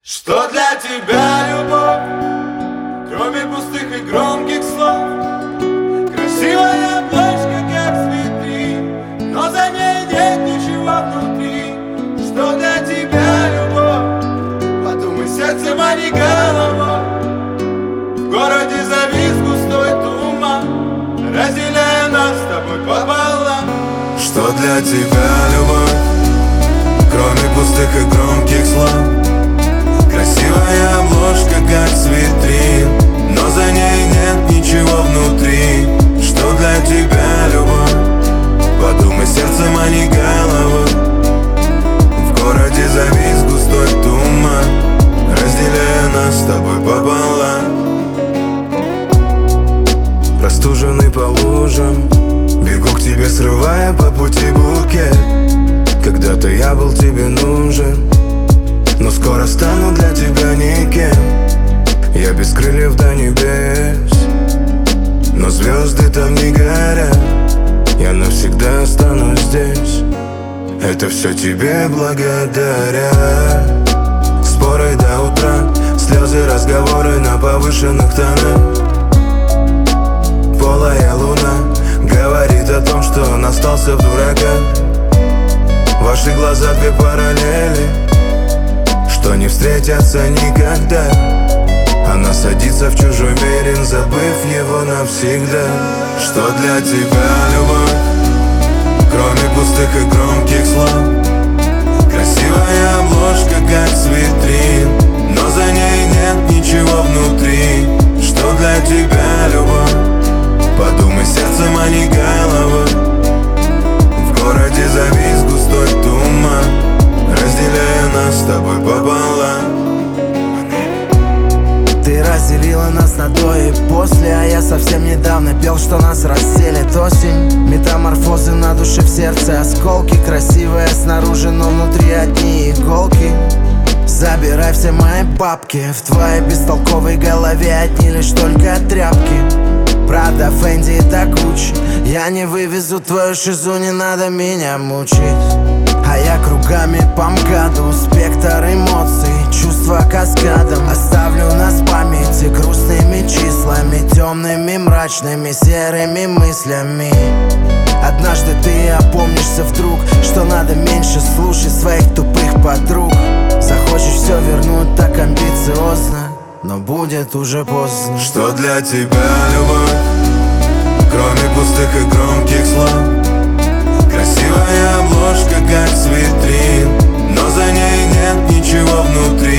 Что для тебя любовь, кроме пустых и громких слов? Красивая обложка, как с витрин, но за ней нет ничего внутри. Что для тебя любовь? Подумай сердцем, а не головой. В городе завис густой туман, разделяя нас с тобой пополам. Что для тебя любовь, кроме пустых и громких слов? Красивая обложка, как с витрин, но за ней нет ничего внутри. Что для тебя любовь? Подумай сердцем, а не головой. В городе завис густой туман, разделяя нас с тобой пополам. Простуженный по лужам, бегу к тебе, срывая по пути букет. Когда-то я был тебе нужен, но скоро стану для тебя никем. Я без крыльев до небес, но звезды там не горят. Я навсегда останусь здесь, это все тебе благодаря. Споры до утра, слезы, разговоры на повышенных тонах. Полая луна говорит о том, что он остался в дураках. Ваши глаза две параллели, что не встретятся никогда. Она садится в чужой мир, забыв его навсегда. Что для тебя любовь, кроме пустых и громких слов? Красивая обложка, как с витрин, но за ней нет ничего внутри. Что для тебя любовь? Подумай сердцем, а не головой. В городе завис густой туман, разделяя нас с тобой пополам. Ты разделила нас на до и после, а я совсем недавно пел, что нас расселит осень. Метаморфозы на душе, в сердце осколки. Красивая снаружи, но внутри одни иголки. Забирай все мои бабки, в твоей бестолковой голове одни лишь только тряпки. Правда, Фэнди и так Гуччи, я не вывезу твою шизу, не надо меня мучить. А я кругами по МКАДу, спектр эмоций, чувства каскадом. Оставлю нас в памяти грустными числами, темными, мрачными, серыми мыслями. Однажды ты опомнишься вдруг, что надо меньше слушать своих тупых подруг. Захочешь все вернуть так амбициозно, но будет уже поздно. Что для тебя любовь, кроме пустых и громких слов? Красивая обложка, как с витрин, но за ней нет ничего внутри.